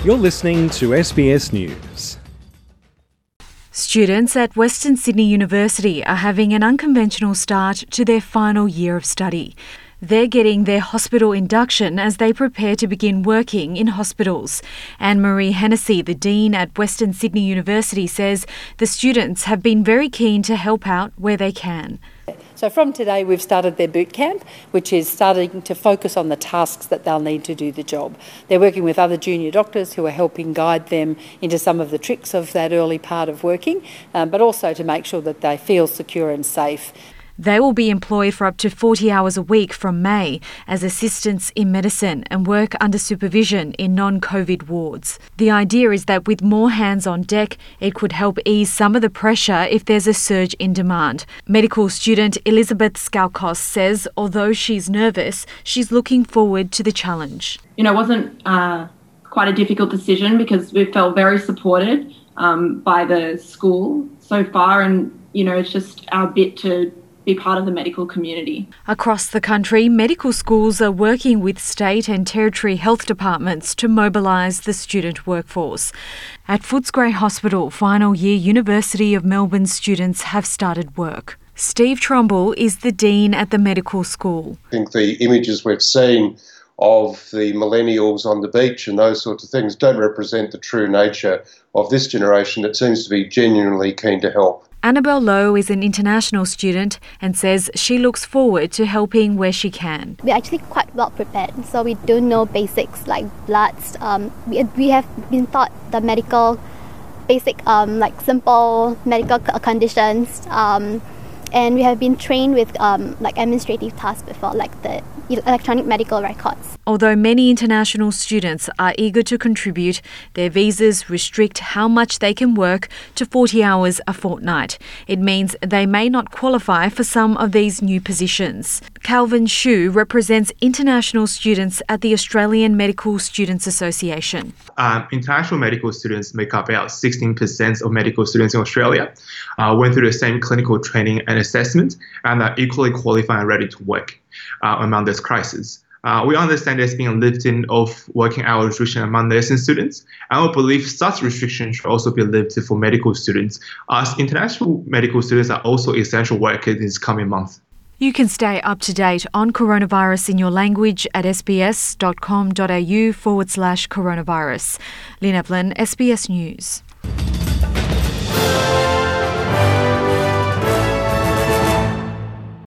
You're listening to SBS News. Students at Western Sydney University are having an unconventional start to their final year of study. They're getting their hospital induction as they prepare to begin working in hospitals. Anne-Marie Hennessy, the Dean at Western Sydney University, says the students have been very keen to help out where they can. So from today we've started their boot camp, which is starting to focus on the tasks that they'll need to do the job. They're working with other junior doctors who are helping guide them into some of the tricks of that early part of working, but also to make sure that they feel secure and safe. They will be employed for up to 40 hours a week from May as assistants in medicine and work under supervision in non-COVID wards. The idea is that with more hands on deck, it could help ease some of the pressure if there's a surge in demand. Medical student Elizabeth Skalkos says although she's nervous, she's looking forward to the challenge. It wasn't quite a difficult decision because we felt very supported by the school so far, and it's just our bit to be part of the medical community. Across the country, medical schools are working with state and territory health departments to mobilise the student workforce. At Footscray Hospital, final year University of Melbourne students have started work. Steve Trumbull is the Dean at the medical school. I think the images we've seen of the millennials on the beach and those sorts of things don't represent the true nature of this generation that seems to be genuinely keen to help. Annabelle Lowe is an international student and says she looks forward to helping where she can. We're actually quite well prepared, so we do know basics like bloods. We have been taught the medical basic, like simple medical conditions, and we have been trained with like administrative tasks before, like the electronic medical records. Although many international students are eager to contribute, their visas restrict how much they can work to 40 hours a fortnight. It means they may not qualify for some of these new positions. Calvin Shu represents international students at the Australian Medical Students Association. International medical students make up about 16% of medical students in Australia, went through the same clinical training and assessment, and are equally qualified and ready to work among this crisis. We understand there's been a lifting of working hour restriction among nursing students, and we believe such restrictions should also be lifted for medical students, as international medical students are also essential workers in this coming month. You can stay up to date on coronavirus in your language at sbs.com.au/coronavirus. Lynn Evelyn, SBS News.